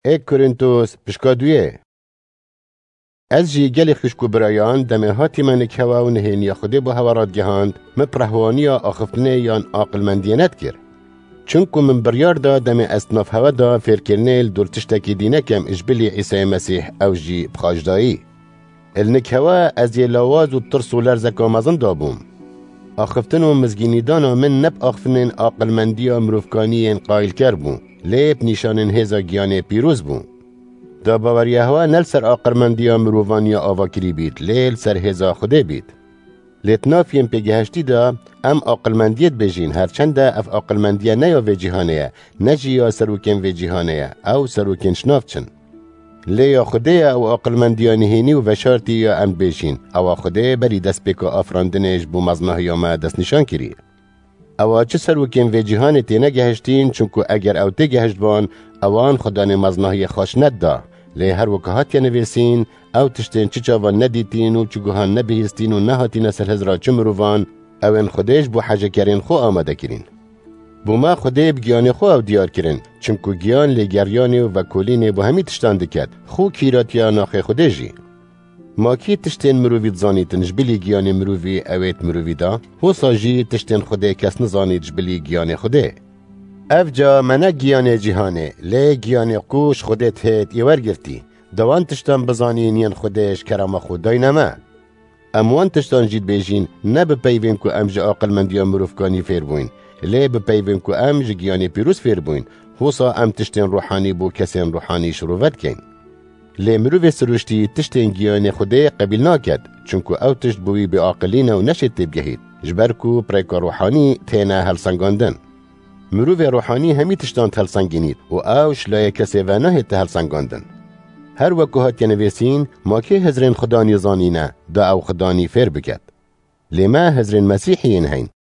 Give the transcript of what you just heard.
ای کورنتوس پشکادویه. از جی گلی خشکو برایان دمه هاتی من کوا و نهینی خوده با هورات گهاند مپرهوانی آخفتنه یان عاقلمندینت کر. چونکو من بریار دا دمه اصناف هوا دا فیرکرنه دورتشتاکی دینه کم اجبلی عیسی مسیح او جی بخاجدایی. النکهوا از یه لواز و ترس و لرزک آمازن دابوم. آخفتن و مزگینی دانا من نب آخفتنین عاقلمندی و مروفکانی قایل کر بون. لیب نشانن هزا گیانه پیروز بون. دا باوریه هوا نل سر عاقلمندی و مروفانی آواکری بید. لیل سر هزا خوده بید. لیتنافیم پیگهشتی دا ام عاقلمندیت بجین هرچند اف عاقلمندیه نیا و جهانه نجی یا سروکن و جهانه او سروکن شنافتشن. لیا خوده او عاقلمندی نهینی و وشارتی یا ام بجین او خوده بری دست بکا آفراندنش بو مزنه یا ما دست نشان کری. او چه سروکن و جهانه تی نگهشتین چونکو اگر او تی گهشت بان اوان خدان مزنه خوش ند لی هر وکهات یا نویسین او تشتین چه چاوان ندیتین و چگوهان نبهیستین و نهاتین سر هزرا چمروان او ان خودش بو حاجه کرین خو آماده کرین. بو ما خوده بگیان خو او دیار کرین چونکو گیان لگریانی و کولین بو همی تشتان دکد خو کیراتیا ناخه خوده جی. ما کی تشتین مرووید زانیتن جبلی گیان مرووی اویت مرووی دا هو ساجی تشتین خوده کس نزانید جبلی گیان خوده. افجا منه گیان جهانه لی گیان قوش خودت هید یور گرتی دوان تشتان بزانین ین خودش کرام خودای نمه اموان تشتان جید بیجین نه بپیوین که امج عاقلمندی مروفکانی فیر بوین لی بپیوین که امج گیان پیروز فیر بوین حوصا ام تشتین روحانی بو کسین روحانی شروفت کن لی مروف سروشتی تشتین گیان خوده قبیل ناکد چونکو او تشت بوی بی عاقلین و نشد تبگهید جبرکو پریکا روحانی تینا هل سنگاندن مروف روحانی همی تشتان تل سنگینید و اوش لای کسی و نه تل سنگاندن. هر وکو هات ینویسین ما که هزرین خدانی زانینه دا او خدانی فیر بکد. لما هزرین مسیحیین هین.